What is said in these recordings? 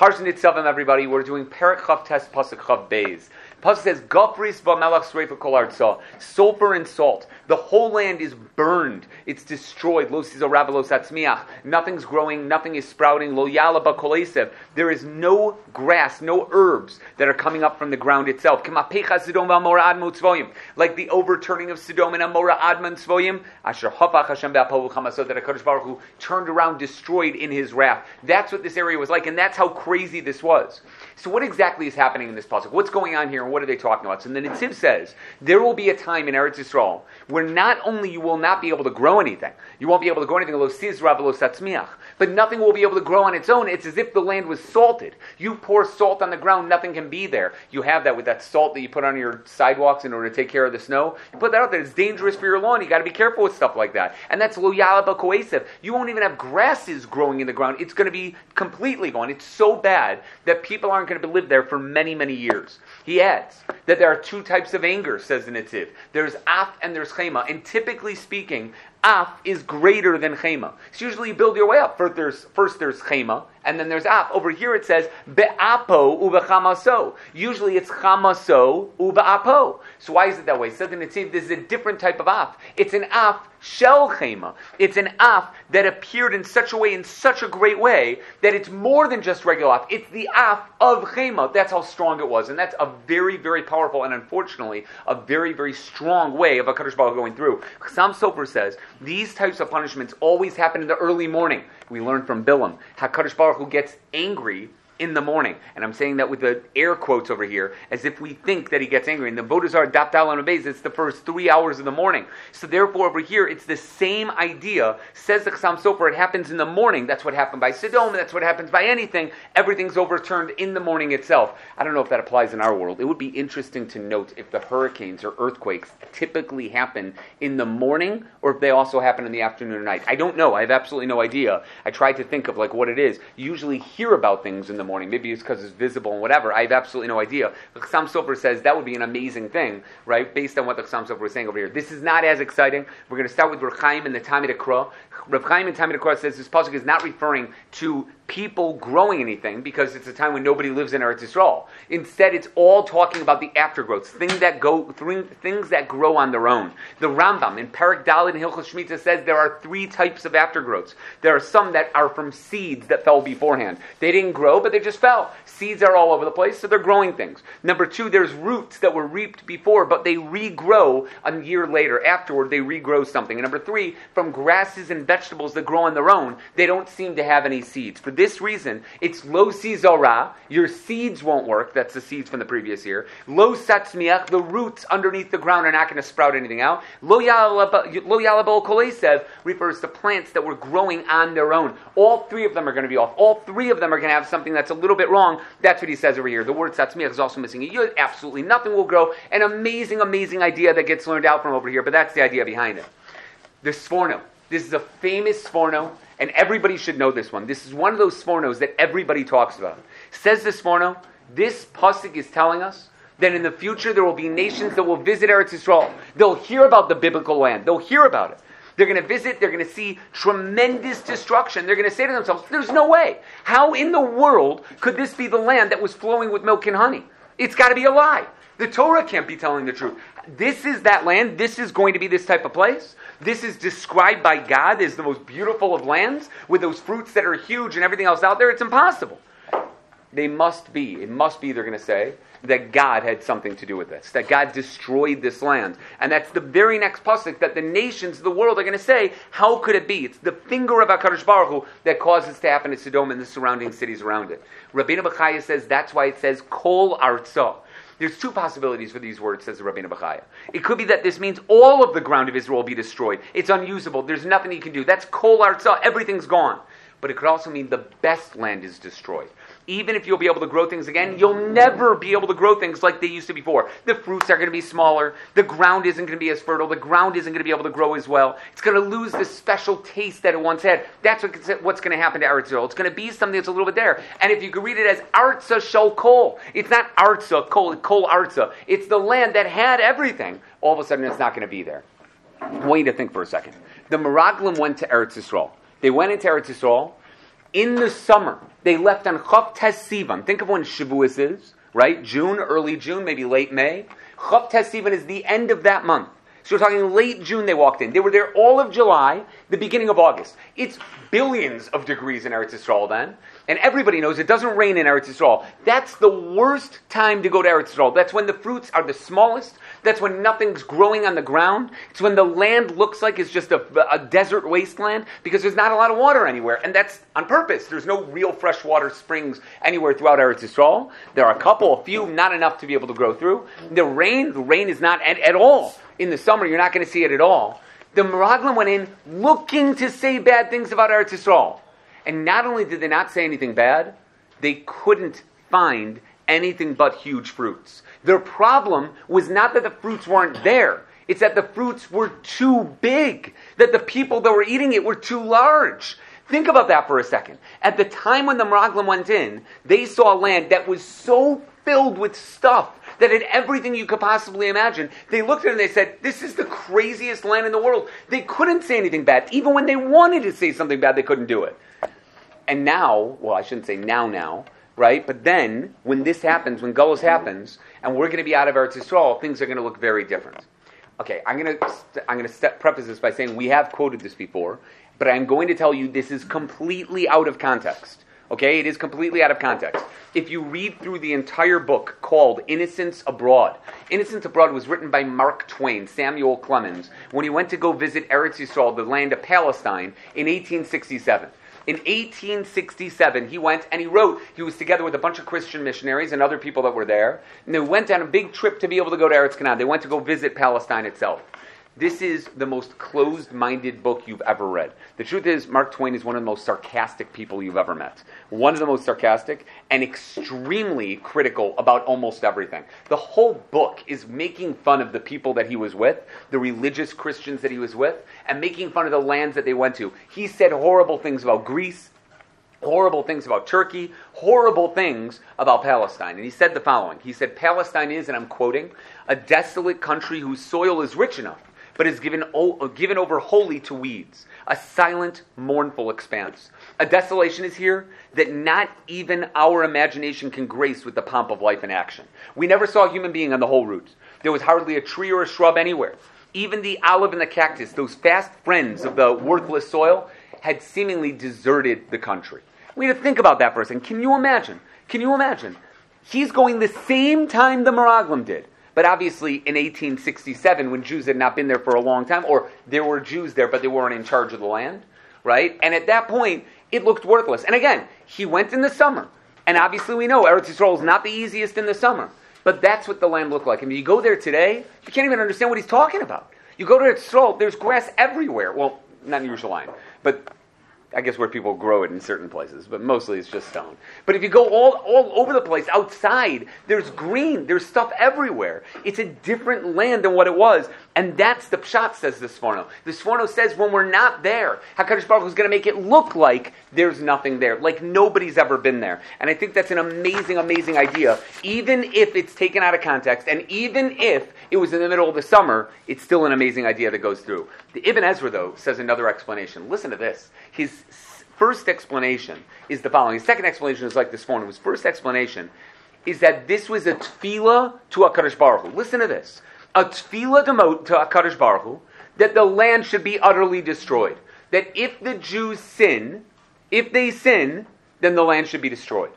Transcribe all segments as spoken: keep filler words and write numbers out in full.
Parshat Nitzavim, everybody. We're doing Perek Chav Tes Pasuk Chav Beis. Pasuk says, Gopris v'melach sreifa kol artza. Sulfur and salt. The whole land is burned. It's destroyed. Lo sizo rava lo satzmiach. Nothing's growing. Nothing is sprouting. Lo yala b'kolesev. There is no grass, no herbs that are coming up from the ground itself. K'mapecha Sodom v'amora admo tzvoyim. Like the overturning of Sodom and Amora adman tzvoyim. Asher hafach Hashem be'apol v'chamasot. That HaKadosh Baruch Hu turned around, destroyed in His wrath. That's what this area was like, and that's how crazy this was. So what exactly is happening in this pasuk? What's going on here, and what are they talking about? So the Netziv says, there will be a time in Eretz Yisrael where not only you will not be able to grow anything, you won't be able to grow anything, lo sizra v'lo satzmiach, but nothing will be able to grow on its own. It's as if the land was salted. You pour salt on the ground, nothing can be there. You have that with that salt that you put on your sidewalks in order to take care of the snow. You put that out there, it's dangerous for your lawn. You got to be careful with stuff like that. And that's lo yala b'koesev. You won't even have grasses growing in the ground. It's going to be completely gone. It's so bad that people aren't going to live there for many, many years. He adds that there are two types of anger, says the Netziv. There's af and there's chema. And typically speaking, af is greater than chema. So usually you build your way up. First there's, first there's chema, and then there's af. Over here it says, be'apo u'bechamaso. Usually it's chamaso u'be'apo. So why is it that way? So the Netziv, this is a different type of af. It's an af shel chema. It's an af that appeared in such a way, in such a great way, that it's more than just regular af. It's the af of chema. That's how strong it was. And that's a very, very powerful, and unfortunately, a very, very strong way of HaKadosh Baruch Hu going through. Chassam Sofer says, these types of punishments always happen in the early morning. We learn from Bilam. HaKadosh Baruch Hu gets angry in the morning. And I'm saying that with the air quotes over here, as if we think that he gets angry. In the Vodazar Daf Dal and Beis, it's the first three hours of the morning. So therefore over here, it's the same idea. Says the Chassam Sofer, it happens in the morning. That's what happened by Sodom. That's what happens by anything. Everything's overturned in the morning itself. I don't know if that applies in our world. It would be interesting to note if the hurricanes or earthquakes typically happen in the morning, or if they also happen in the afternoon or night. I don't know. I have absolutely no idea. I tried to think of like what it is. You usually hear about things in the morning. Maybe it's because it's visible and whatever. I have absolutely no idea. The Chassam Sofer says that would be an amazing thing, right? Based on what the Chassam Sofer is saying over here. This is not as exciting. We're going to start with Reb Chaim and the Talmid Akra. Reb Chaim and Talmid Akra says this pasuk is not referring to people growing anything because it's a time when nobody lives in Eretz Yisrael. Instead, it's all talking about the aftergrowths, things that go, things that grow on their own. The Rambam in Perek Dalet in Hilchos Shemitah says there are three types of aftergrowths. There are some that are from seeds that fell beforehand. They didn't grow, but they just fell. Seeds are all over the place, so they're growing things. Number two, there's roots that were reaped before, but they regrow a year later. Afterward, they regrow something. And number three, from grasses and vegetables that grow on their own, they don't seem to have any seeds. For this reason, it's lo sizora, your seeds won't work. That's the seeds from the previous year. Lo satzmiach, the roots underneath the ground are not going to sprout anything out. Lo yalabol kolesev refers to plants that were growing on their own. All three of them are going to be off. All three of them are going to have something that's a little bit wrong. That's what he says over here. The word satzmiach is also missing a yud. Absolutely nothing will grow. An amazing, amazing idea that gets learned out from over here, but that's the idea behind it. The Sforno. This is a famous Sforno, and everybody should know this one. This is one of those Sfornos that everybody talks about. Says the Sforno, this pasuk is telling us that in the future there will be nations that will visit Eretz Yisrael. They'll hear about the biblical land. They'll hear about it. They're going to visit. They're going to see tremendous destruction. They're going to say to themselves, there's no way. How in the world could this be the land that was flowing with milk and honey? It's got to be a lie. The Torah can't be telling the truth. This is that land. This is going to be this type of place. This is described by God as the most beautiful of lands with those fruits that are huge and everything else out there. It's impossible. They must be, it must be, they're going to say, that God had something to do with this, that God destroyed this land. And that's the very next pasuk that the nations of the world are going to say, how could it be? It's the finger of HaKadosh Baruch Hu that caused this to happen in Sodom and the surrounding cities around it. Rabbeinu Bechaya says that's why it says kol artza. There's two possibilities for these words, says the Rabbeinu Bechaya. It could be that this means all of the ground of Israel will be destroyed. It's unusable. There's nothing you can do. That's kol artza. Everything's gone. But it could also mean the best land is destroyed. Even if you'll be able to grow things again, you'll never be able to grow things like they used to before. The fruits are going to be smaller. The ground isn't going to be as fertile. The ground isn't going to be able to grow as well. It's going to lose the special taste that it once had. That's what's going to happen to Eretz Yisrael. It's going to be something that's a little bit there. And if you could read it as Artza Shel Kol, it's not Artza, Kol, Kol Artza. It's the land that had everything. All of a sudden, it's not going to be there. I want you to think for a second. The Meraglim went to Eretz Yisrael. They went into Eretz Yisrael in the summer. They left on Chav Tes Sivan. Think of when Shavuos is, right? June, early June, maybe late May. Chav Tes Sivan is the end of that month. So we're talking late June they walked in. They were there all of July, the beginning of August. It's billions of degrees in Eretz Yisrael then. And everybody knows it doesn't rain in Eretz Yisrael. That's the worst time to go to Eretz Yisrael. That's when the fruits are the smallest. That's when nothing's growing on the ground. It's when the land looks like it's just a, a desert wasteland because there's not a lot of water anywhere. And that's on purpose. There's no real freshwater springs anywhere throughout Eretz Yisrael. There are a couple, a few, not enough to be able to grow through. The rain, the rain is not at, at all. In the summer, you're not going to see it at all. The Meraglim went in looking to say bad things about Eretz Yisrael. And not only did they not say anything bad, they couldn't find anything but huge fruits. Their problem was not that the fruits weren't there. It's that the fruits were too big. That the people that were eating it were too large. Think about that for a second. At the time when the Meraglim went in, they saw a land that was so filled with stuff that had everything you could possibly imagine. They looked at it and they said, this is the craziest land in the world. They couldn't say anything bad. Even when they wanted to say something bad, they couldn't do it. And now, well, I shouldn't say now now, right? But then, when this happens, when Gullus happens, and we're going to be out of Eretz Yisrael, things are going to look very different. Okay, I'm going to I'm going to step, preface this by saying we have quoted this before, but I'm going to tell you this is completely out of context. Okay, it is completely out of context. If you read through the entire book called Innocents Abroad, Innocents Abroad was written by Mark Twain, Samuel Clemens, when he went to go visit Eretz Yisrael, the land of Palestine, in eighteen sixty-seven. In eighteen sixty-seven, he went and he wrote, he was together with a bunch of Christian missionaries and other people that were there, and they went on a big trip to be able to go to Eretz Canaan. They went to go visit Palestine itself. This is the most closed-minded book you've ever read. The truth is, Mark Twain is one of the most sarcastic people you've ever met. One of the most sarcastic and extremely critical about almost everything. The whole book is making fun of the people that he was with, the religious Christians that he was with, and making fun of the lands that they went to. He said horrible things about Greece, horrible things about Turkey, horrible things about Palestine. And he said the following. He said, Palestine is, and I'm quoting, a desolate country whose soil is rich enough, but is given, o- given over wholly to weeds, a silent, mournful expanse. A desolation is here that not even our imagination can grace with the pomp of life and action. We never saw a human being on the whole route. There was hardly a tree or a shrub anywhere. Even the olive and the cactus, those fast friends of the worthless soil, had seemingly deserted the country. We have to think about that for a second. Can you imagine? Can you imagine? He's going the same time the Meraglim did. But obviously in eighteen sixty-seven, when Jews had not been there for a long time, or there were Jews there, but they weren't in charge of the land, right? And at that point, it looked worthless. And again, he went in the summer. And obviously we know Eretz Yisrael is not the easiest in the summer. But that's what the land looked like. I mean, you go there today, you can't even understand what he's talking about. You go to Eretz Yisrael, there's grass everywhere. Well, not in Yerushalayim, but I guess where people grow it in certain places, but mostly it's just stone. But if you go all, all over the place, outside, there's green, there's stuff everywhere. It's a different land than what it was. And that's the pshat, says the Sforno. The Sforno says when we're not there, HaKadosh Baruch Hu is going to make it look like there's nothing there, like nobody's ever been there. And I think that's an amazing, amazing idea. Even if it's taken out of context, and even if it was in the middle of the summer, it's still an amazing idea that goes through. The Ibn Ezra, though, says another explanation. Listen to this. His first explanation is the following. His second explanation is like this Sforno. His first explanation is that this was a tefillah to HaKadosh Baruch Hu. Listen to this. A tefillah to, to HaKadosh Baruch Hu, that the land should be utterly destroyed. That if the Jews sin, if they sin, then the land should be destroyed.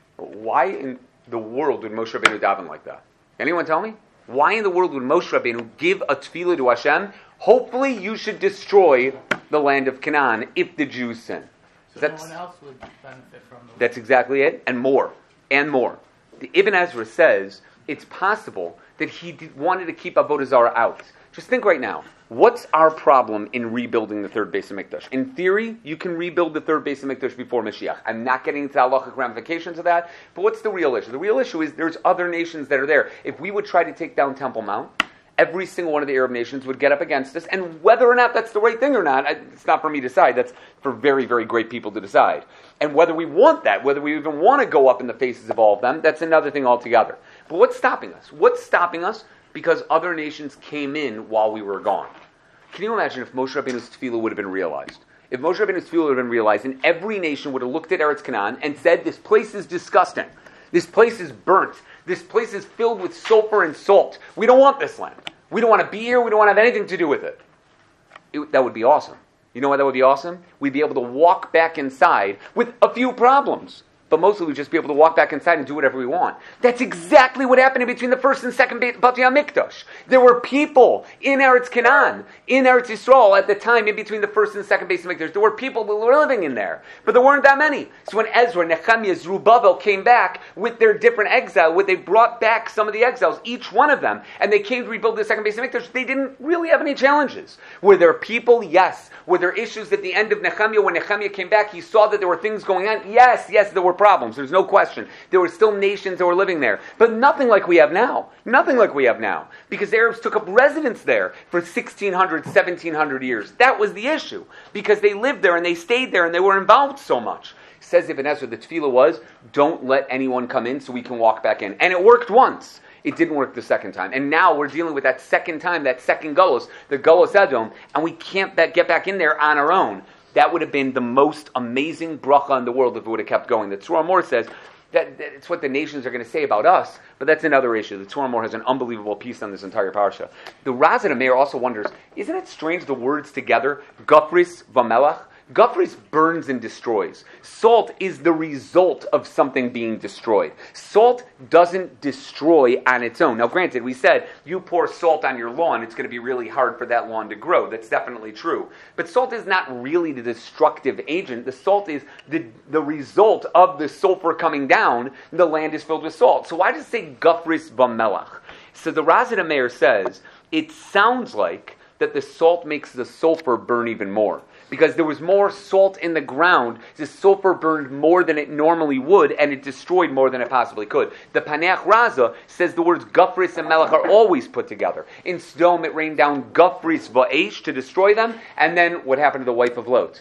Why in the world would Moshe Rabbeinu daven like that? Anyone tell me? Why in the world would Moshe Rabbeinu give a tefillah to Hashem? Hopefully you should destroy the land of Canaan if the Jews sin. So that's, no one else would benefit from the That's exactly it, and more, and more. The Ibn Ezra says it's possible that he did, wanted to keep Avodah Zarah out. Just think right now, what's our problem in rebuilding the third Beis HaMikdash? In theory, you can rebuild the third Beis HaMikdash before Mashiach. I'm not getting into the halachic ramifications of that, but what's the real issue? The real issue is there's other nations that are there. If we would try to take down Temple Mount, every single one of the Arab nations would get up against us, and whether or not that's the right thing or not, it's not for me to decide. That's for very, very great people to decide. And whether we want that, whether we even want to go up in the faces of all of them, that's another thing altogether. But what's stopping us? What's stopping us? Because other nations came in while we were gone. Can you imagine if Moshe Rabbeinu's tefillah would have been realized? If Moshe Rabbeinu's tefillah had been realized, and every nation would have looked at Eretz Canaan and said, this place is disgusting. This place is burnt. This place is filled with sulfur and salt. We don't want this land. We don't want to be here. We don't want to have anything to do with it. it that would be awesome. You know why that would be awesome? We'd be able to walk back inside with a few problems. But mostly we'd just be able to walk back inside and do whatever we want. That's exactly what happened in between the first and second Beit HaMikdash. There were people in Eretz Canaan, in Eretz Yisrael at the time, in between the first and second Beit HaMikdash. There were people who were living in there. But there weren't that many. So when Ezra, Nehemiah, Zerubbabel came back with their different exile, when they brought back some of the exiles, each one of them, and they came to rebuild the second Beit HaMikdash, they didn't really have any challenges. Were there people? Yes. Were there issues at the end of Nehemiah? When Nehemiah came back, he saw that there were things going on? Yes, yes, there were problems. There's no question. There were still nations that were living there. But nothing like we have now. Nothing like we have now. Because the Arabs took up residence there for sixteen hundred, seventeen hundred years. That was the issue. Because they lived there and they stayed there and they were involved so much. Says Ibn Ezra, the tefillah was, don't let anyone come in so we can walk back in. And it worked once. It didn't work the second time. And now we're dealing with that second time, that second Golos, the Golos Edom, and we can't get back in there on our own. That would have been the most amazing bracha in the world if it would have kept going. The Tzur Amor says that, that it's what the nations are going to say about us, but that's another issue. The Tzur Amor has an unbelievable piece on this entire parsha. The Razan Meir also wonders, isn't it strange the words together, Gafris Vamelach? Gafris burns and destroys. Salt is the result of something being destroyed. Salt doesn't destroy on its own. Now granted, we said, you pour salt on your lawn, it's going to be really hard for that lawn to grow. That's definitely true. But salt is not really the destructive agent. The salt is the, the result of the sulfur coming down. The land is filled with salt. So why does it say Gafris Bamelach? So the Razan Meir says, it sounds like that the salt makes the sulfur burn even more. Because there was more salt in the ground, the sulfur burned more than it normally would, and it destroyed more than it possibly could. The Paneach Raza says the words Gafris and Melech are always put together. In Sodom, it rained down Gafris Va'esh to destroy them, and then what happened to the wife of Lot?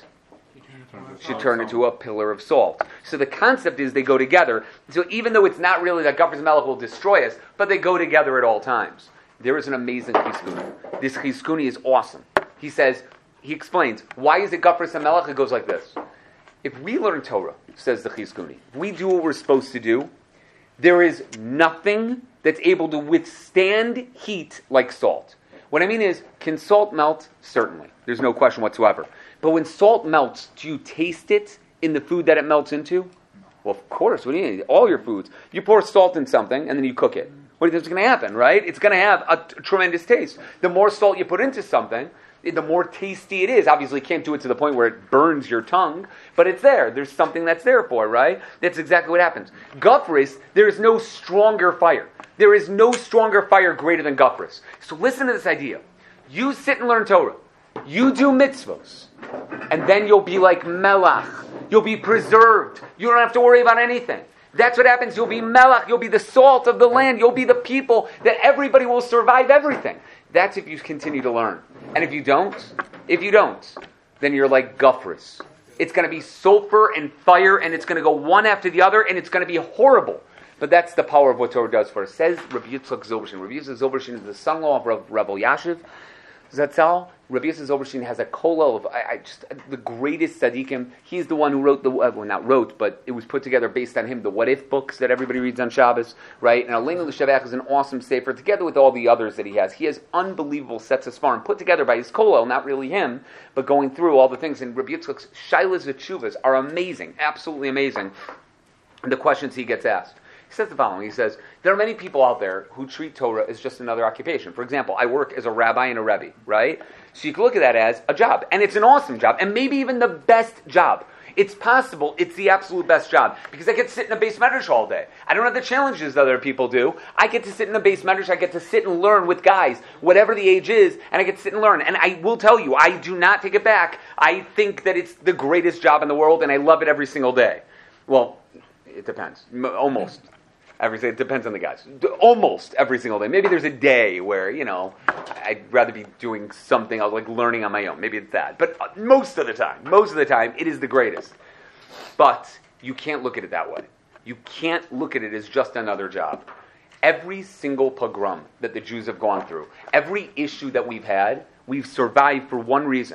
She turned into a pillar of salt. So the concept is they go together. So even though it's not really that Gafris and Melech will destroy us, but they go together at all times. There is an amazing Chizkuni. This Chizkuni is awesome. He says, He explains, why is it Gafris HaMelech? It goes like this. If we learn Torah, says the Chizkuni, if we do what we're supposed to do, there is nothing that's able to withstand heat like salt. What I mean is, can salt melt? Certainly. There's no question whatsoever. But when salt melts, do you taste it in the food that it melts into? Well, of course. What do you need? All your foods. You pour salt in something, and then you cook it. What do you think is going to happen, right? It's going to have a t- tremendous taste. The more salt you put into something, the more tasty it is. Obviously, you can't do it to the point where it burns your tongue, but it's there. There's something that's there for it, right? That's exactly what happens. Gafris, there is no stronger fire. There is no stronger fire greater than Gafris. So listen to this idea. You sit and learn Torah. You do mitzvos. And then you'll be like Melach. You'll be preserved. You don't have to worry about anything. That's what happens. You'll be Melach. You'll be the salt of the land. You'll be the people that everybody will survive everything. That's if you continue to learn. And if you don't, if you don't, then you're like Gafris. It's going to be sulfur and fire, and it's going to go one after the other, and it's going to be horrible. But that's the power of what Torah does for us. Says Rabbi Yitzchak Zilbershin. Rabbi Yitzchak Zilbershin is the son-in-law of Rav, Rabbi Yashiv Zatzal. Rabbi Yitzchak Zilbershin has a kollel of I, I just the greatest tzaddikim. He's the one who wrote the uh, well, not wrote, but it was put together based on him. The What If books that everybody reads on Shabbos, right? And Aleinu L'Shavach is an awesome sefer, together with all the others that he has. He has unbelievable sets of svarim put together by his kollel, not really him, but going through all the things. And Rabbi Yitzchak's shailas v'tshuvas are amazing, absolutely amazing. And the questions he gets asked. He says the following. He says, there are many people out there who treat Torah as just another occupation. For example, I work as a rabbi and a rebbe, right? So you can look at that as a job. And it's an awesome job. And maybe even the best job. It's possible it's the absolute best job. Because I get to sit in a base medrash all day. I don't have the challenges that other people do. I get to sit in a base medrash. I get to sit and learn with guys, whatever the age is, and I get to sit and learn. And I will tell you, I do not take it back. I think that it's the greatest job in the world, and I love it every single day. Well, it depends. Almost. Every day. It depends on the guys. Almost every single day. Maybe there's a day where, you know, I'd rather be doing something else, like learning on my own. Maybe it's that. But most of the time, most of the time, it is the greatest. But you can't look at it that way. You can't look at it as just another job. Every single pogrom that the Jews have gone through, every issue that we've had, we've survived for one reason.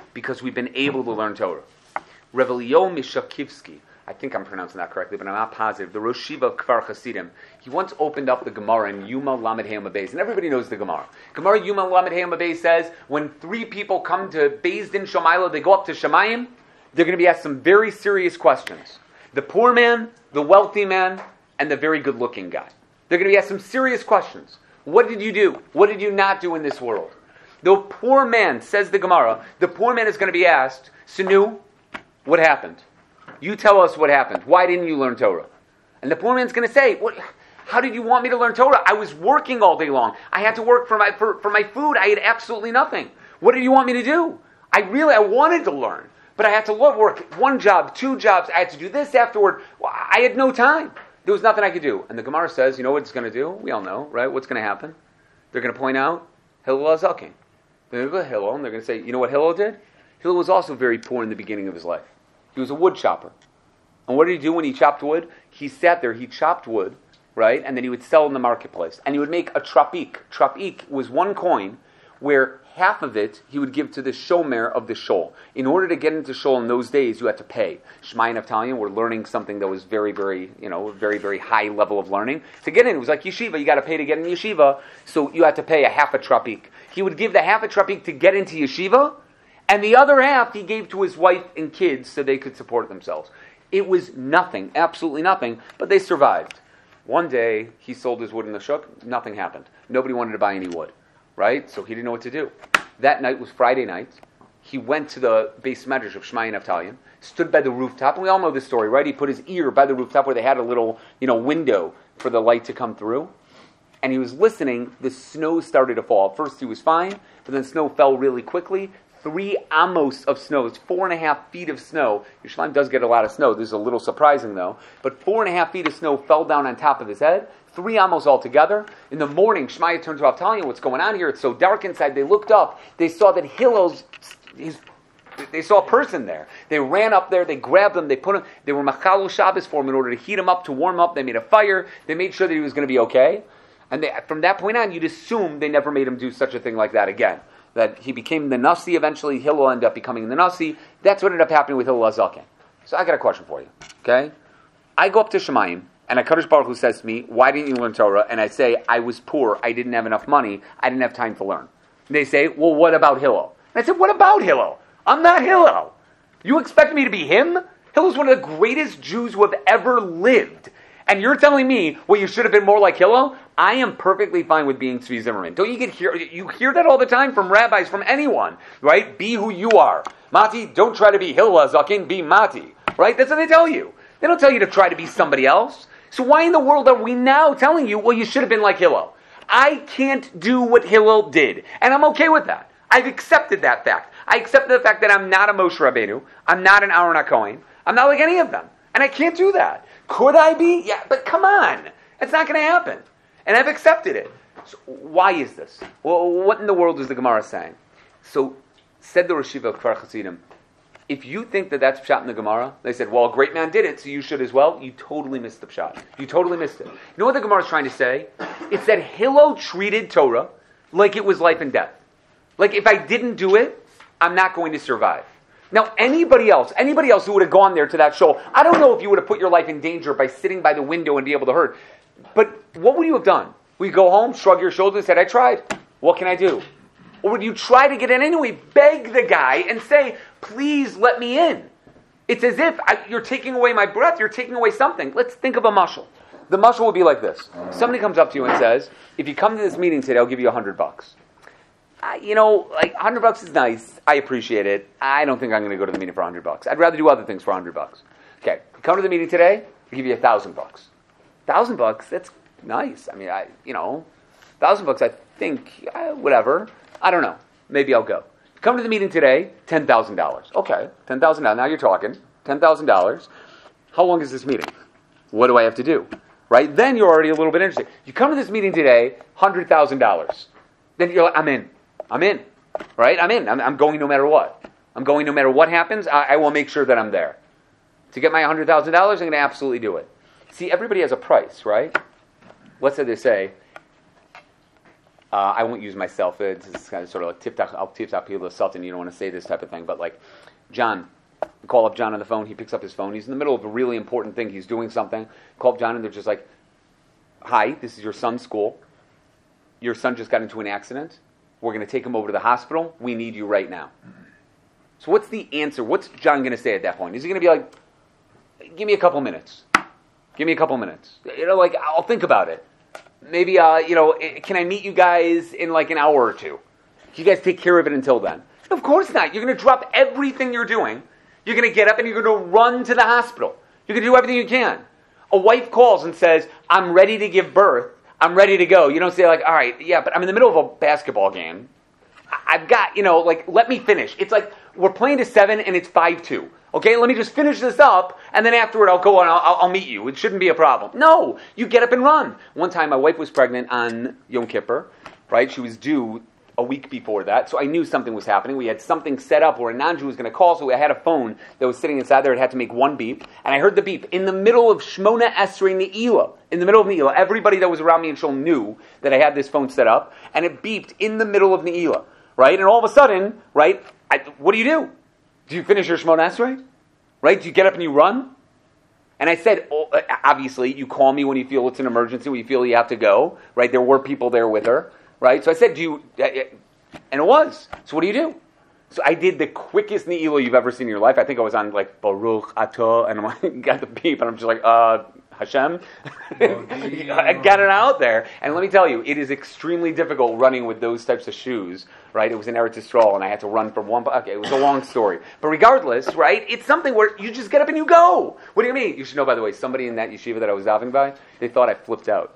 because we've been able to learn Torah. Reb Elio Mishakivsky, I think I'm pronouncing that correctly, but I'm not positive. The Rosh Yeshiva of Kfar Hasidim, he once opened up the Gemara in Yuma Lamed Hey Beis, and everybody knows the Gemara. Gemara Yuma Lamed Hey Beis says, when three people come to Beis Din Shamayla, they go up to Shamayim, they're going to be asked some very serious questions. The poor man, the wealthy man, and the very good-looking guy. They're going to be asked some serious questions. What did you do? What did you not do in this world? The poor man, says the Gemara, the poor man is going to be asked, Sinu, what happened? You tell us what happened. Why didn't you learn Torah? And the poor man's going to say, "What? How did you want me to learn Torah? I was working all day long. I had to work for my for, for my food. I had absolutely nothing. What did you want me to do? I really, I wanted to learn, but I had to work one job, two jobs. I had to do this afterward. I had no time. There was nothing I could do." And the Gemara says, you know what it's going to do? We all know, right? What's going to happen? They're going to point out Hillel HaZaken. They're going to go to Hillel, and they're going to say, you know what Hillel did? Hillel was also very poor in the beginning of his life. He was a wood chopper. And what did he do when he chopped wood? He sat there, he chopped wood, right? And then he would sell in the marketplace. And he would make a trapik. Trapik was one coin where half of it he would give to the shomer of the shul. In order to get into shul in those days, you had to pay. Shema and Naftalion were learning something that was very, very, you know, very, very high level of learning. To get in, it was like yeshiva. You got to pay to get in yeshiva, so you had to pay a half a trapik. He would give the half a trapik to get into yeshiva, and the other half he gave to his wife and kids so they could support themselves. It was nothing, absolutely nothing, but they survived. One day, he sold his wood in the shuk, nothing happened. Nobody wanted to buy any wood, right? So he didn't know what to do. That night was Friday night. He went to the base medrash of Shema and Naftalion, stood by the rooftop, and we all know this story, right? He put his ear by the rooftop where they had a little, you know, window for the light to come through. And he was listening. The snow started to fall. At first he was fine, but then snow fell really quickly. Three amos of snow. It's four and a half feet of snow. Yerushalayim does get a lot of snow. This is a little surprising, though. But four and a half feet of snow fell down on top of his head. Three amos altogether. In the morning, Shmaya turned to Rav Talia, what's going on here? It's so dark inside. They looked up. They saw that Hillel's, his, they saw a person there. They ran up there. They grabbed him. They put him. They were machalo Shabbos for him in order to heat him up, to warm up. They made a fire. They made sure that he was going to be okay. And they, from that point on, you'd assume they never made him do such a thing like that again. That he became the Nasi eventually. Hillel ended up becoming the Nasi. That's what ended up happening with Hillel HaZaken. So I got a question for you. Okay? I go up to Shemayim, and HaKadosh Baruch Hu says to me, why didn't you learn Torah? And I say, I was poor. I didn't have enough money. I didn't have time to learn. And they say, well, what about Hillel? And I said, what about Hillel? I'm not Hillel. You expect me to be him? Hillel's one of the greatest Jews who have ever lived. And you're telling me, well, you should have been more like Hillel? I am perfectly fine with being Tzvi Zimmerman. Don't you get hear you hear that all the time from rabbis, from anyone, right? Be who you are. Mati, don't try to be Hillel HaZaken, be Mati. Right? That's what they tell you. They don't tell you to try to be somebody else. So why in the world are we now telling you, well, you should have been like Hillel? I can't do what Hillel did. And I'm okay with that. I've accepted that fact. I accepted the fact that I'm not a Moshe Rabbeinu. I'm not an Aaron HaKohen. I'm not like any of them. And I can't do that. Could I be? Yeah, but come on. It's not going to happen. And I've accepted it. So why is this? Well, what in the world is the Gemara saying? So, said the Rosh Yeshiva of Kfar Hasidim, if you think that that's pshat in the Gemara, they said, well, a great man did it, so you should as well. You totally missed the pshat. You totally missed it. You know what the Gemara is trying to say? It's that Hillel treated Torah like it was life and death. Like, if I didn't do it, I'm not going to survive. Now, anybody else, anybody else who would have gone there to that show, I don't know if you would have put your life in danger by sitting by the window and be able to hurt. But what would you have done? Would you go home, shrug your shoulders and say, I tried. What can I do? Or would you try to get in anyway, beg the guy and say, please let me in? It's as if I, you're taking away my breath, you're taking away something. Let's think of a mashal. The mashal would be like this. Somebody comes up to you and says, if you come to this meeting today, I'll give you a hundred bucks. Uh, you know, like, a hundred bucks is nice. I appreciate it. I don't think I'm going to go to the meeting for a hundred bucks. I'd rather do other things for a hundred bucks. Okay, you come to the meeting today, I'll give you a thousand bucks. Thousand bucks, that's nice. I mean, I, you know, thousand bucks, I think, uh, whatever. I don't know. Maybe I'll go. Come to the meeting today, ten thousand dollars. Okay, ten thousand dollars. Now you're talking. ten thousand dollars. How long is this meeting? What do I have to do? Right? Then you're already a little bit interested. You come to this meeting today, one hundred thousand dollars. Then you're like, I'm in. I'm in. Right? I'm in. I'm, I'm going no matter what. I'm going no matter what happens. I, I will make sure that I'm there. To get my one hundred thousand dollars, I'm going to absolutely do it. See, everybody has a price, right? What did they say? Uh, I won't use myself. It's kind of sort of like tip-top, I'll tip-top people to Sultan. You don't want to say this type of thing. But like, John, call up John on the phone. He picks up his phone. He's in the middle of a really important thing. He's doing something. Call up John, and they're just like, hi, this is your son's school. Your son just got into an accident. We're going to take him over to the hospital. We need you right now. So what's the answer? What's John going to say at that point? Is he going to be like, give me a couple minutes. Give me a couple minutes. You know, like, I'll think about it. Maybe, uh, you know, can I meet you guys in like an hour or two? Can you guys take care of it until then? Of course not. You're going to drop everything you're doing. You're going to get up and you're going to run to the hospital. You're going to do everything you can. A wife calls and says, I'm ready to give birth. I'm ready to go. You don't say like, all right, yeah, but I'm in the middle of a basketball game. I've got, you know, like, let me finish. It's like, we're playing to seven and it's five two. Okay, let me just finish this up, and then afterward I'll go and I'll, I'll meet you. It shouldn't be a problem. No, you get up and run. One time my wife was pregnant on Yom Kippur, right? She was due a week before that, so I knew something was happening. We had something set up where a non-Jew was going to call, so I had a phone that was sitting inside there. It had to make one beep, and I heard the beep in the middle of Shmona Esrei Ne'ilah. In the middle of Ne'ilah, everybody that was around me in Shul knew that I had this phone set up, and it beeped in the middle of Ne'ilah, right? And all of a sudden, right, I, what do you do? Do you finish your Shmona Esrei? Right? Do you get up and you run? And I said, oh, obviously, you call me when you feel it's an emergency, when you feel you have to go. Right? There were people there with her. Right? So I said, do you... And it was. So what do you do? So I did the quickest Ne'ilah you've ever seen in your life. I think I was on like Baruch Atah, and I got the beep, and I'm just like, uh... Hashem, I got it out there, and let me tell you, it is extremely difficult running with those types of shoes, right? It was in Eretz Yisrael, and I had to run from one. Okay, it was a long story, but regardless, right? It's something where you just get up and you go. What do you mean? You should know, by the way, somebody in that yeshiva that I was davening by, they thought I flipped out.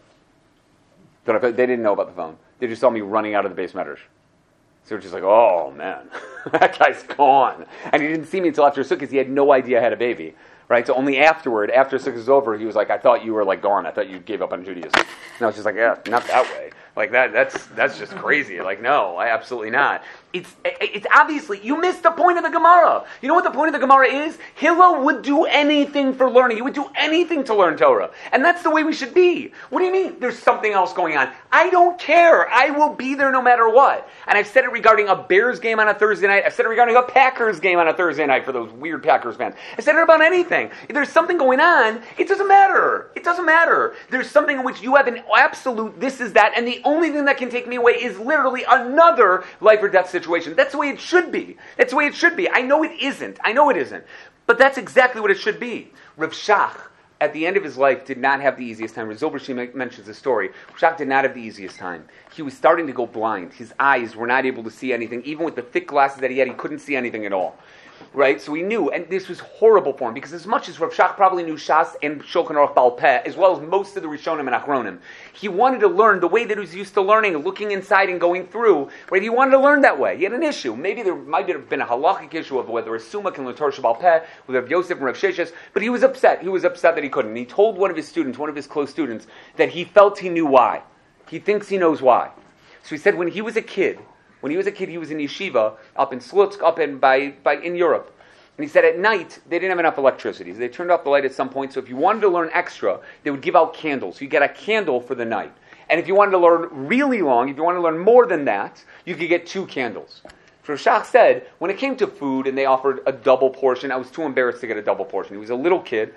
They didn't know about the phone. They just saw me running out of the base medrash. So they were just like, oh man, that guy's gone, and he didn't see me until after Sukkot. He had no idea I had a baby. Right, so only afterward, after Sukkot was over, he was like, I thought you were like gone. I thought you gave up on Judaism. And I was just like, yeah, not that way. Like that, that's that's just crazy. Like, no, I absolutely not. It's it's obviously, you missed the point of the Gemara. You know what the point of the Gemara is? Hillel would do anything for learning. He would do anything to learn Torah. And that's the way we should be. What do you mean there's something else going on? I don't care. I will be there no matter what. And I've said it regarding a Bears game on a Thursday night. I've said it regarding a Packers game on a Thursday night for those weird Packers fans. I've said it about anything. If there's something going on, it doesn't matter. It doesn't matter. There's something in which you have an absolute this is that, and the only thing that can take me away is literally another life or death situation. That's the way it should be. That's the way it should be. I know it isn't. I know it isn't. But that's exactly what it should be. Rav Shach, at the end of his life, did not have the easiest time. Rav Zilberstein mentions the story. Rav Shach did not have the easiest time. He was starting to go blind. His eyes were not able to see anything. Even with the thick glasses that he had, he couldn't see anything at all. Right? So he knew, and this was horrible for him, because as much as Rav Shach probably knew Shas and Shulchan Aruch Baal Peh, as well as most of the Rishonim and Achronim, he wanted to learn the way that he was used to learning, looking inside and going through, right? He wanted to learn that way. He had an issue. Maybe there might have been a halachic issue of whether a Summa can learn Torah Baal Peh, with Rav Yosef and Rav Sheshes, but he was upset. He was upset that he couldn't. And he told one of his students, one of his close students, that he felt he knew why. He thinks he knows why. So he said when he was a kid, when he was a kid, he was in yeshiva, up in Slutsk, up in, by, by, in Europe. And he said at night, they didn't have enough electricity. So they turned off the light at some point. So if you wanted to learn extra, they would give out candles. You get a candle for the night. And if you wanted to learn really long, if you wanted to learn more than that, you could get two candles. So Shach said, when it came to food and they offered a double portion, I was too embarrassed to get a double portion. He was a little kid.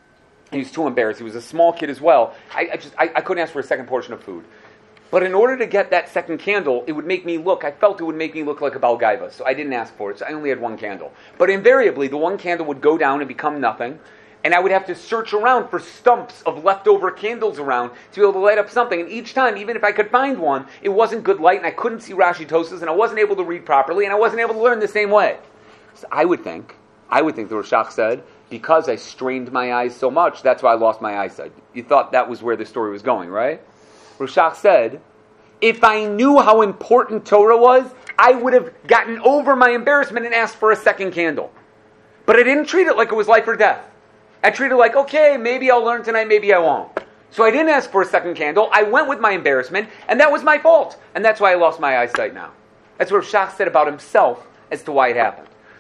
He was too embarrassed. He was a small kid as well. I, I just I, I couldn't ask for a second portion of food. But in order to get that second candle, it would make me look, I felt it would make me look like a Balgaiva, so I didn't ask for it, so I only had one candle. But invariably, the one candle would go down and become nothing, and I would have to search around for stumps of leftover candles around to be able to light up something, and each time, even if I could find one, it wasn't good light, and I couldn't see Rashi Tosas, and I wasn't able to read properly, and I wasn't able to learn the same way. So I would think, I would think the Rosh Hashach said, because I strained my eyes so much, that's why I lost my eyesight. You thought that was where the story was going, right? Rosh Hashach said, if I knew how important Torah was, I would have gotten over my embarrassment and asked for a second candle. But I didn't treat it like it was life or death. I treated it like, okay, maybe I'll learn tonight, maybe I won't. So I didn't ask for a second candle. I went with my embarrassment, and that was my fault. And that's why I lost my eyesight now. That's what Shach said about himself as to why it happened.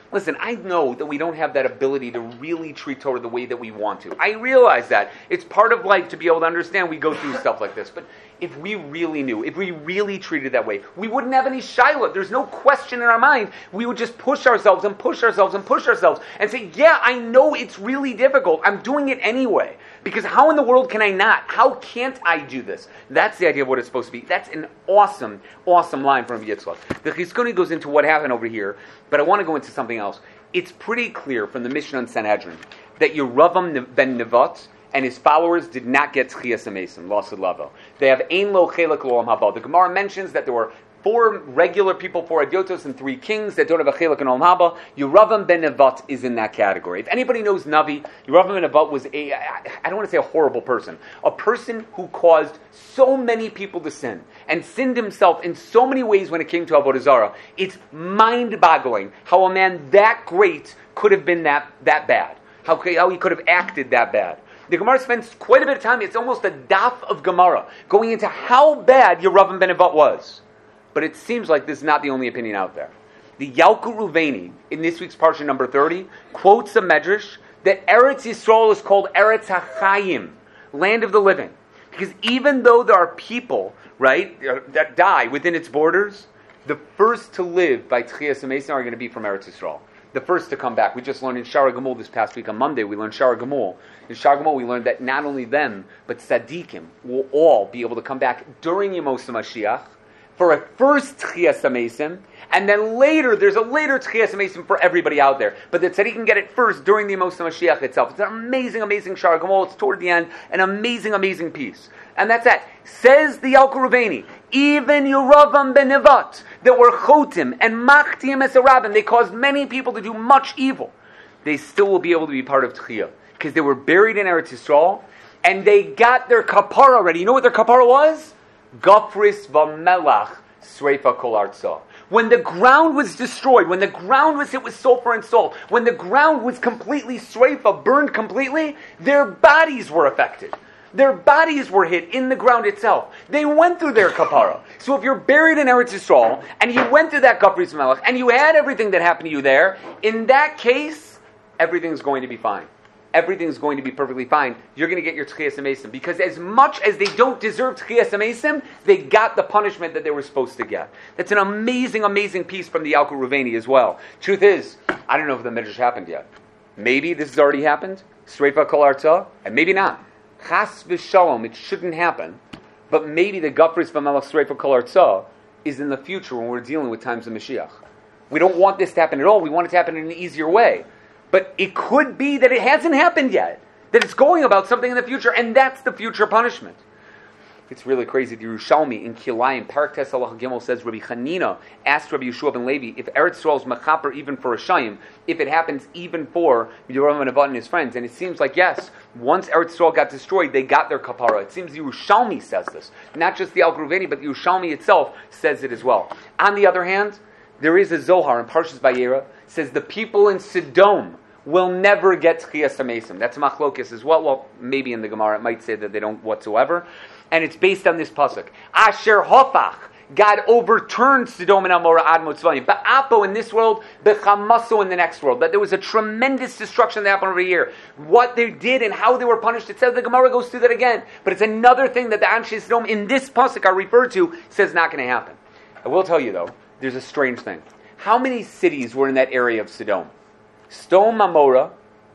Listen, I know that we don't have that ability to really treat Torah the way that we want to. I realize that. It's part of life to be able to understand we go through stuff like this. But if we really knew, if we really treated that way, we wouldn't have any shaila. There's no question in our mind. We would just push ourselves and push ourselves and push ourselves and say, yeah, I know it's really difficult. I'm doing it anyway. Because how in the world can I not? How can't I do this? That's the idea of what it's supposed to be. That's an awesome, awesome line from Yitzchak. The Chizkuni goes into what happened over here, but I want to go into something else. It's pretty clear from the Mishnah and Sanhedrin that Yeravam ben Nevat and his followers did not get Tchias HaMesim, Lasud Lavo. They have Ein Lo Chelek Lo Olam Haba. The Gemara mentions that there were four regular people, four Adyotos, and three kings that don't have a Chelek in Olam Haba. Yeravam ben Nevat is in that category. If anybody knows Navi, Yeravam ben Nevat was a, I don't want to say a horrible person, a person who caused so many people to sin, and sinned himself in so many ways when it came to Avodah Zarah. It's mind-boggling how a man that great could have been that, that bad. How, how he could have acted that bad. The Gemara spends quite a bit of time, it's almost a daf of Gemara, going into how bad Yeravam ben Nevat was. But it seems like this is not the only opinion out there. The Yalkut Ruveni, in this week's parsha number thirty, quotes a medrash that Eretz Yisrael is called Eretz HaChayim, land of the living. Because even though there are people, right, that die within its borders, the first to live by Tchias HaMesim are going to be from Eretz Yisrael. The first to come back. We just learned in Shara Gemul this past week on Monday, we learned Shara Gemul. In Shara Gemul we learned that not only them, but Tzaddikim will all be able to come back during Yemos HaMashiach for a first Tchias HaMesim, and then later, there's a later Tchias HaMesim for everybody out there. But the Tzaddik can get it first during the Yemos HaMashiach itself. It's an amazing, amazing Shara Gemul. It's toward the end, an amazing, amazing piece. And that's that. Says the Yalkut Ruveni, even Yeravam ben Nevat, that were chotim and machtim es rabim, they caused many people to do much evil. They still will be able to be part of Tchiyah, because they were buried in Eretz Yisrael, and they got their kapara already. You know what their kapara was? Gafris v'melach sreifa kol artzah. When the ground was destroyed, when the ground was hit with sulfur and salt, when the ground was completely sreifa, burned completely, their bodies were affected. Their bodies were hit in the ground itself. They went through their kapara. So if you're buried in Eretz Yisrael, and you went through that Gafris Melech, and you had everything that happened to you there, in that case, everything's going to be fine. Everything's going to be perfectly fine. You're going to get your Tchias HaMesim. Because as much as they don't deserve Tchias HaMesim, they got the punishment that they were supposed to get. That's an amazing, amazing piece from the Yalkut Ruveni as well. Truth is, I don't know if the Midrash happened yet. Maybe this has already happened, Sreifa Kol Artzah, and maybe not. Chas v'shalom, it shouldn't happen, but maybe the Gafris v'melach sreifa kol artzah is in the future when we're dealing with times of Mashiach. We don't want this to happen at all. We want it to happen in an easier way. But it could be that it hasn't happened yet, that it's going about something in the future, and that's the future punishment. It's really crazy. The Yerushalmi in Kilayim, Parak Tes Halacha Gimel says, Rabbi Chanina asked Rabbi Yeshua ben Levi if Eretz Yisrael is mechaper even for a shayim, if it happens even for Yeravam ben Nevat and his friends. And it seems like, yes, once Eretz Yisrael got destroyed, they got their kapara. It seems the Yerushalmi says this. Not just the Yalkut Ruveni, but the Yerushalmi itself says it as well. On the other hand, there is a Zohar in Parshas Vayera, says the people in Sodom will never get Tchias HaMesim. That's Machlokes as well. Well, maybe in the Gemara it might say that they don't whatsoever. And it's based on this pasuk. Asher hofach, God overturned Sodom and Amorah ad Motzvayim. Ba'apo in this world, b'chamaso in the next world. That there was a tremendous destruction that happened over here. What they did and how they were punished. It says the Gemara goes through that again. But it's another thing that the Anshe Sodom in this pasuk are referred to says not going to happen. I will tell you though, there's a strange thing. How many cities were in that area of Sodom? Sodom, Amorah,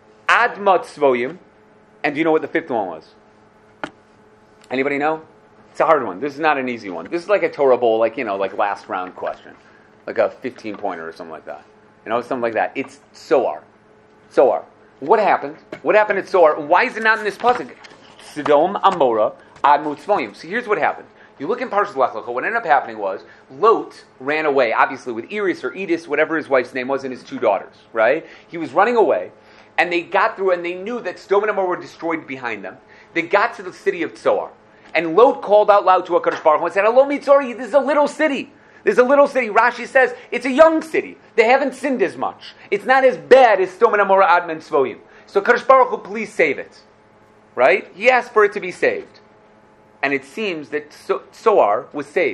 Ad Motzvayim, and do you know what the fifth one was? Anybody know? It's a hard one. This is not an easy one. This is like a Torah bowl, like, you know, like last round question. Like a fifteen-pointer or something like that. You know, something like that. It's Soar. Soar. What happened? What happened at Soar? Why is it not in this pasuk? Sodom, Amorah, Ad Motzvayim. So here's what happened. You look in Parshas Lech Lecha, what ended up happening was, Lot ran away, obviously with Iris or Edis, whatever his wife's name was, and his two daughters, right? He was running away, and they got through, and they knew that Sodom and Amorah were destroyed behind them. They got to the city of Tzoar. And Lot called out loud to HaKadosh Baruch Hu and said, Hello, Mitzori, this is a little city. This is a little city. Rashi says, it's a young city. They haven't sinned as much. It's not as bad as Sodom and Amorah Ad Motzvayim. So HaKadosh Baruch Hu, please save it. Right? He asked for it to be saved. And it seems that so- Soar was saved.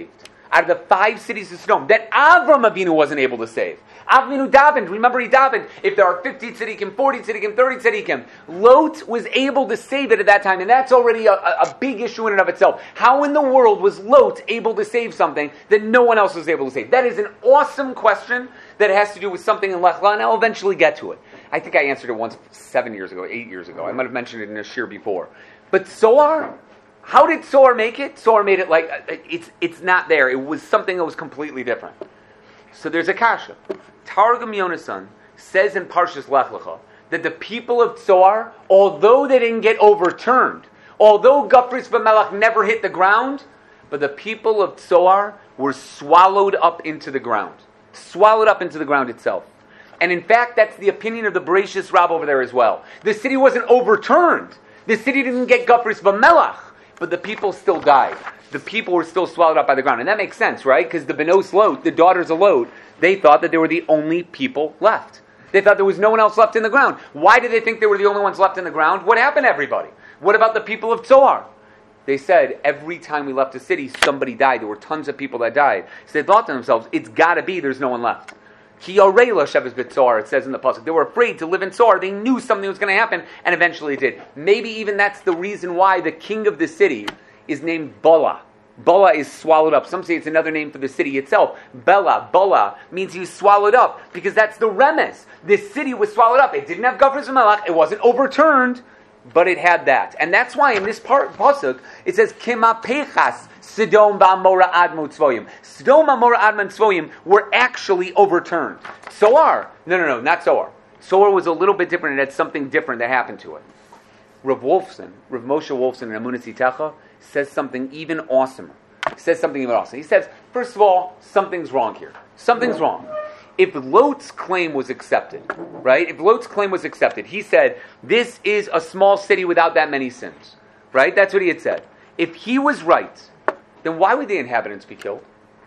out of the five cities of Sodom that Avram Avinu wasn't able to save. Avinu davened. Remember, he davened. If there are fifty tzaddikim, forty tzaddikim, thirty tzaddikim, Lot was able to save it at that time, and that's already a, a big issue in and of itself. How in the world was Lot able to save something that no one else was able to save? That is an awesome question that has to do with something in Lech Le'ah, and I'll eventually get to it. I think I answered it once seven years ago, eight years ago. I might have mentioned it in a shir before. But Zohar, how did Zohar make it? Zohar made it like, it's it's not there. It was something that was completely different. So there's a kasha. Targum Yonasan says in Parshas Lech Lecha that the people of Zohar, although they didn't get overturned, although Gafris v'Melach never hit the ground, but the people of Zohar were swallowed up into the ground. Swallowed up into the ground itself. And in fact, that's the opinion of the Bereshis Rab over there as well. The city wasn't overturned. The city didn't get Gafris v'Melach, but the people still died. The people were still swallowed up by the ground. And that makes sense, right? Because the Benos Lot, the daughters of Lot, they thought that they were the only people left. They thought there was no one else left in the ground. Why did they think they were the only ones left in the ground? What happened to everybody? What about the people of Zohar? They said, every time we left a city, somebody died. There were tons of people that died. So they thought to themselves, it's got to be there's no one left. Ki yorei lo sheves b'Zohar, it says in the pasuk. They were afraid to live in Zohar. They knew something was going to happen, and eventually it did. Maybe even that's the reason why the king of the city is named Bala. Bala is swallowed up. Some say it's another name for the city itself. Bela, Bala, means he was swallowed up, because that's the remes. This city was swallowed up. It didn't have Gafris v'Melach. It wasn't overturned, but it had that. And that's why in this part, pasuk, it says, Kima pechas Sodom v'Amora admo tzvoyim. Sodom, Amora, Adma, and Tzvoyim were actually overturned. Zohar, no, no, no, not Zohar. Zohar was a little bit different. It had something different that happened to it. Rav Wolfson, Rav Moshe Wolfson in Amunah Tzitecha, says something even awesomer. He says something even awesome. He says, first of all, something's wrong here. Something's wrong. If Lot's claim was accepted, right? If Lot's claim was accepted, he said, this is a small city without that many sins. Right? That's what he had said. If he was right, then why would the inhabitants be killed?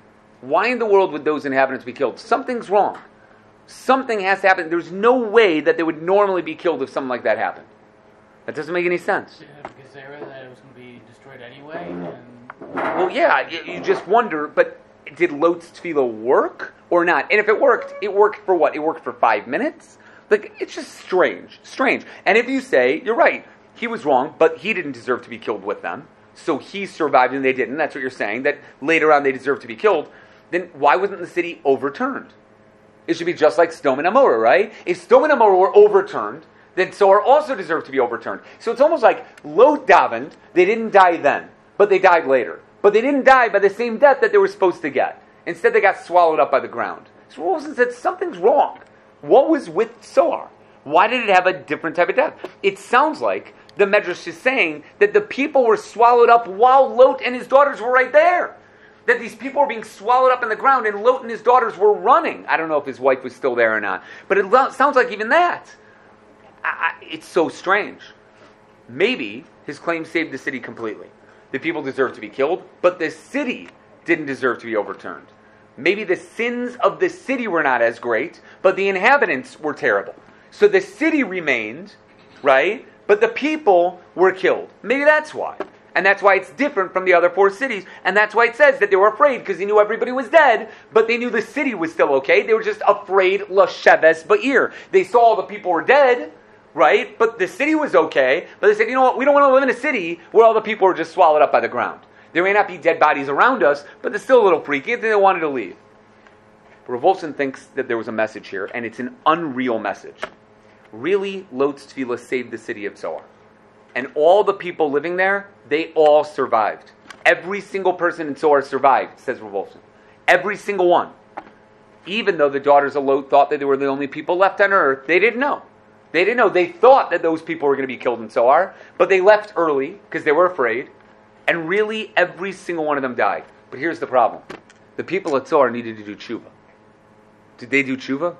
Why in the world would those inhabitants be killed? Something's wrong. Something has to happen. There's no way that they would normally be killed if something like that happened. That doesn't make any sense. Yeah, because they read that it was going to be destroyed anyway. And... Well, yeah, you, you just wonder, but did Lot's tefillah work or not? And if it worked, it worked for what? It worked for five minutes? Like, it's just strange. Strange. And if you say, you're right, he was wrong, but he didn't deserve to be killed with them, so he survived and they didn't, that's what you're saying, that later on they deserved to be killed, then why wasn't the city overturned? It should be just like Sodom and Amorah, right? If Sodom and Amorah were overturned, then Zohar also deserved to be overturned. So it's almost like Lot davened, they didn't die then, but they died later. But they didn't die by the same death that they were supposed to get. Instead they got swallowed up by the ground. So Wilson said, something's wrong. What was with Zohar? Why did it have a different type of death? It sounds like the Medrash is saying that the people were swallowed up while Lot and his daughters were right there. That these people were being swallowed up in the ground and Lot and his daughters were running. I don't know if his wife was still there or not. But it lo- sounds like even that. I, I, it's so strange. Maybe his claim saved the city completely. The people deserved to be killed, but the city didn't deserve to be overturned. Maybe the sins of the city were not as great, but the inhabitants were terrible. So the city remained, right? But the people were killed. Maybe that's why. And that's why it's different from the other four cities. And that's why it says that they were afraid, because they knew everybody was dead, but they knew the city was still okay. They were just afraid, l'sheves ba'ir. They saw all the people were dead, right? But the city was okay. But they said, you know what, we don't want to live in a city where all the people were just swallowed up by the ground. There may not be dead bodies around us, but they're still a little freaky, and they wanted to leave. Rav Wolfson thinks that there was a message here, and it's an unreal message. Really, Lot's tefillah saved the city of Zohar. And all the people living there, they all survived. Every single person in Zohar survived, says Rav Wolfson. Every single one. Even though the daughters of Lot thought that they were the only people left on earth, they didn't know. They didn't know. They thought that those people were going to be killed in Zohar, but they left early because they were afraid. And really, every single one of them died. But here's the problem. The people at Zohar needed to do tshuva. Did they do tshuva?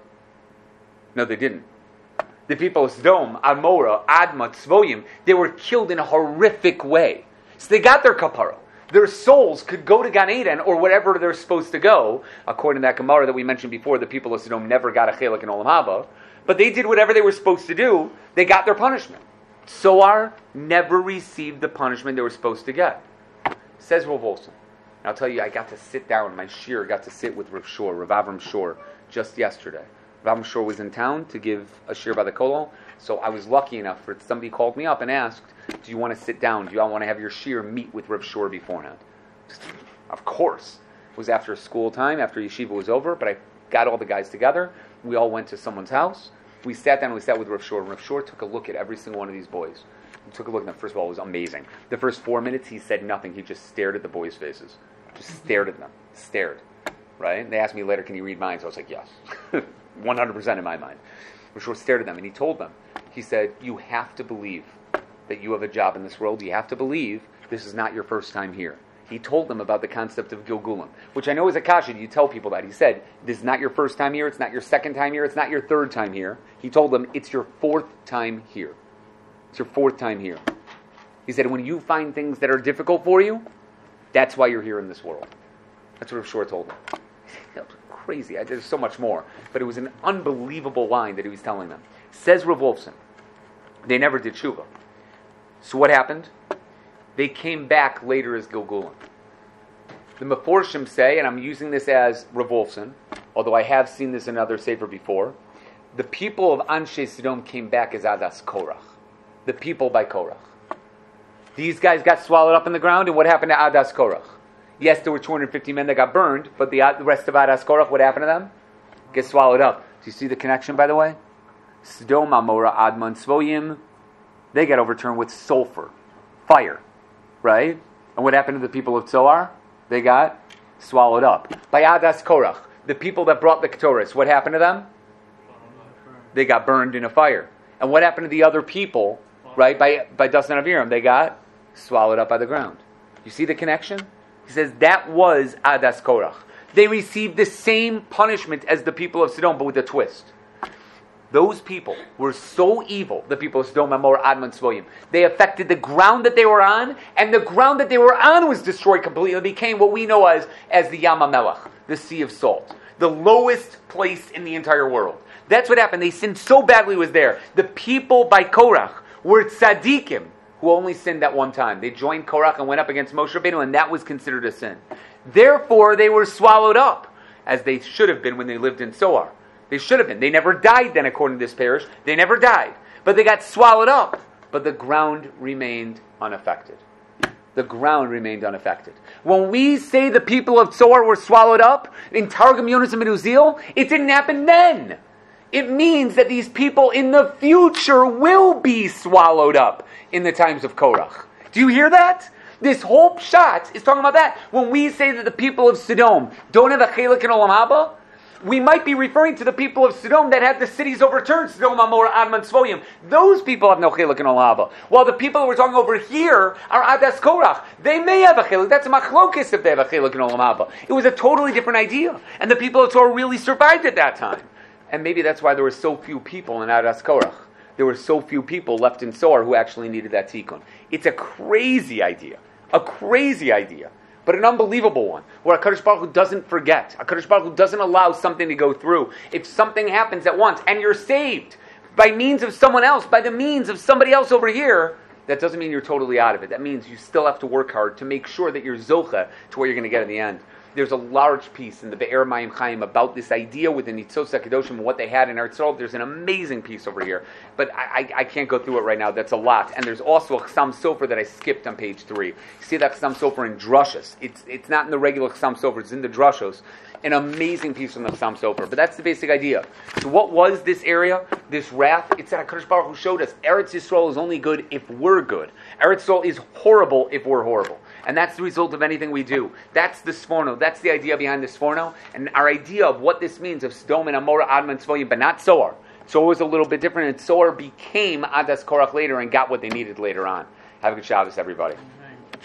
No, they didn't. The people of Sodom, Amorah, Adma, Tzvoyim, they were killed in a horrific way. So they got their kapara. Their souls could go to Gan Eden or wherever they're supposed to go. According to that Gemara that we mentioned before, the people of Sodom never got a chelik in Olam Haba. But they did whatever they were supposed to do. They got their punishment. Zohar never received the punishment they were supposed to get. Says Rav Wolfson, And I'll tell you, I got to sit down, my shir got to sit with Rav Shor, Rav Avram Shor, just yesterday. Rav Avram Shor was in town to give a shir by the kolel, so I was lucky enough for somebody called me up and asked, do you want to sit down? Do you want to have your shir meet with Rav Shor beforehand? Just, of course. It was after school time, after yeshiva was over, but I got all the guys together. We all went to someone's house. We sat down and we sat with Rav Shor, and Rav Shor took a look at every single one of these boys. He took a look at them. First of all, it was amazing. The first four minutes, he said nothing. He just stared at the boys' faces. Just stared at them. Stared. Right? They asked me later, can you read minds? I was like, yes. one hundred percent in my mind. Rav Shor stared at them, and he told them, he said, you have to believe that you have a job in this world. You have to believe this is not your first time here. He told them about the concept of Gilgulim, which I know is a kasha. You tell people that. He said, this is not your first time here, it's not your second time here, it's not your third time here. He told them, it's your fourth time here. It's your fourth time here. He said, when you find things that are difficult for you, that's why you're here in this world. That's what Rav Shor told them. That was crazy. I, there's so much more. But it was an unbelievable line that he was telling them. Says Rav Wolfson, they never did tshuva. So what happened? They came back later as Gilgulim. The Meforshim say, and I'm using this as Rav Wolfson, although I have seen this in other sefer before, the people of Anshe Sodom came back as Adas Korach. The people by Korach. These guys got swallowed up in the ground, and what happened to Adas Korach? Yes, there were two hundred fifty men that got burned, but the, the rest of Adas Korach, what happened to them? Get swallowed up. Do you see the connection, by the way? Sodom, Amora, Admon, Svoyim, they got overturned with sulfur, fire. Right? And what happened to the people of Tzoar? They got swallowed up. By Adas Korach, the people that brought the Ketores, what happened to them? They got burned in a fire. And what happened to the other people, right, by, by Dasan Aviram? They got swallowed up by the ground. You see the connection? He says that was Adas Korach. They received the same punishment as the people of Sodom, but with a twist. Those people were so evil, the people of Sodom, Amor, Admon, Svoyim. They affected the ground that they were on, and the ground that they were on was destroyed completely. It became what we know as, as the Yam HaMelech, the Sea of Salt. The lowest place in the entire world. That's what happened. They sinned so badly it was there. The people by Korach were tzaddikim, who only sinned at one time. They joined Korach and went up against Moshe Rabbeinu, and that was considered a sin. Therefore, they were swallowed up, as they should have been when they lived in Tzoar. They should have been. They never died then, according to this parish. They never died. But they got swallowed up. But the ground remained unaffected. The ground remained unaffected. When we say the people of Tzoar were swallowed up, in Targum Yonah and Menuzil, it didn't happen then. It means that these people in the future will be swallowed up in the times of Korach. Do you hear that? This whole pshat is talking about that. When we say that the people of Sodom don't have a chelik in Olam Haba, we might be referring to the people of Sodom that had the cities overturned. Sodom, Amor, Admon, Svoyim. Those people have no chelik in Olam Haba. While the people we're talking over here are Adas Korach. They may have a chelik. That's a machlokis if they have a chelik in Olam Haba. It was a totally different idea. And the people of Torah really survived at that time. And maybe that's why there were so few people in Adas Korach. There were so few people left in Zohar who actually needed that tikkun. It's a crazy idea. A crazy idea. But an unbelievable one, where HaKadosh Baruch Hu doesn't forget. HaKadosh Baruch Hu doesn't allow something to go through. If something happens at once, and you're saved by means of someone else, by the means of somebody else over here, that doesn't mean you're totally out of it. That means you still have to work hard to make sure that you're zocha to where you're going to get at the end. There's a large piece in the Be'er Mayim Chaim about this idea within Nitzos HaKadoshim and what they had in Eretz Yisrael. There's an amazing piece over here, but I, I, I can't go through it right now. That's a lot. And there's also a Chassam Sofer that I skipped on page three. You see that Chassam Sofer in Drushos. It's it's not in the regular Chassam Sofer. It's in the Drushos. An amazing piece from the Chassam Sofer. But that's the basic idea. So what was this area, this wrath? It's that HaKadosh Baruch Hu showed us Eretz Yisrael is only good if we're good. Eretz Yisrael is horrible if we're horrible. And that's the result of anything we do. That's the Sforno. That's the idea behind the Sforno. And our idea of what this means of Sodom and Amora, Admon, Svoyim, but not Zohar. Zohar was a little bit different, and Zohar became Adas Korach later and got what they needed later on. Have a good Shabbos, everybody.